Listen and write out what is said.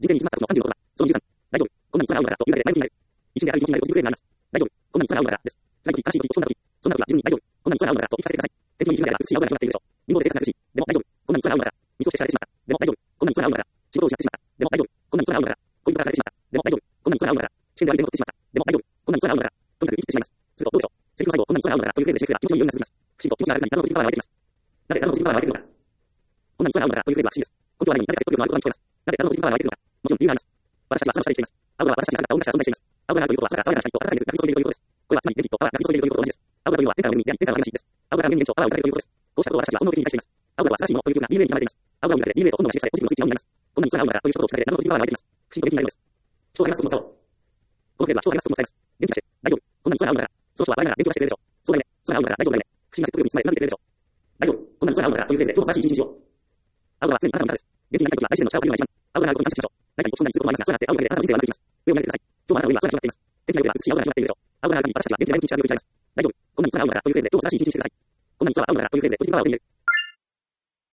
人生に詰まったことの36は、その13、大丈夫、こんなにつまら合うのだというだけで前向きになる。一瞬である気持ちになるポジティブフレーズがあります。大丈夫、こんなにつまら合うのだです。最後に悲しい時、落ち込んだ時、そんな時は自分に大丈夫、こんなにつまら合うのだと言い聞かせてください。天気のいい日なら美しい青空が広がっているでしょう。貧乏で生活が苦しい。でも大丈夫、こんなにつまら合うのだ。ミスをして叱られてしまった。でも大丈夫、こんなにつまら合うのだ。仕事を失ってしまった。でも大丈夫、こんなにつまら合うのだ。恋人から離れてしまった。でも大丈夫、こんなにつまら合うのだ。試験で相手に残ってしまった。でも大丈夫、こんなにつまら合うのだ。とにかく生きてしまいます。するとどうでしょう。セリフの最後、こんなにつまら合うのだというフレーズで締めくくれば気持ちのいいようにな続きます。不思議と気持ちが楽に謎のポジティブパワーが湧いてきます。なぜ謎のポジティブパワーが湧いてくるのか。こんなにつまら合うのだというフレーズは不思議です。根拠は何になぜか説得力のある言葉に聞こえます。なぜ謎のポジティブパワーが湧いてくるのか。もちろん理由があります。私たちは空の下で生きています。青空は私たちに姿を生み出した存在しています。青空があるということは空から爽やかな光と暖かい水が降り注いでいるということです。これはつまり電気とパワーが降り注いでいるということと同じです。青空というのは天からの恵みであり、天からのエネルギーです。青空が人間にパワーを与えるということです。こうしたことを私たちは本能的に理解しています。青空は素晴らしいものという曲が DNA に刻まれています。青空を見られ DNA と温度が刺激されポジティブのスイッチがオンになります。こんなにつまら合うのだという一言を聞かれて謎のポジティブパワーが湧いてきます。不思議と元気になるのです。人を励ますことの差を。このフレーズは人を励ますことも伝えます。元気出して、大丈夫、こんなにつまら合うのだ。その人は笑いながら勉強してくれるでしょう。そうだね、つまら合うのだ、大丈夫だね。不思議な説得力に包まれうなずいてくれるでしょう。大丈夫、こんなにつまら合うのだというフレーズで今日も素晴らしい一日を。青空は常にあなたの味方です。元気になりたいときは大自然の力を借りるのが一番。青空があることに感謝しましょう。何かにそんなに強くもありますが、空があって青があるだけであなたの人生は歩きます。上を見上げてください。今日もあなたの上には空が広がっています。天気が良ければ美しい青空が広がっているでしょう。青空がある限り私たちは元気で前向きに力強く生きられます。大丈夫、こんなにつまら合うのだというフレーズで今日も素晴らしい一日にしてください。こんなにつまら合うのだというフレーズでポジティブパワーを手に入れる。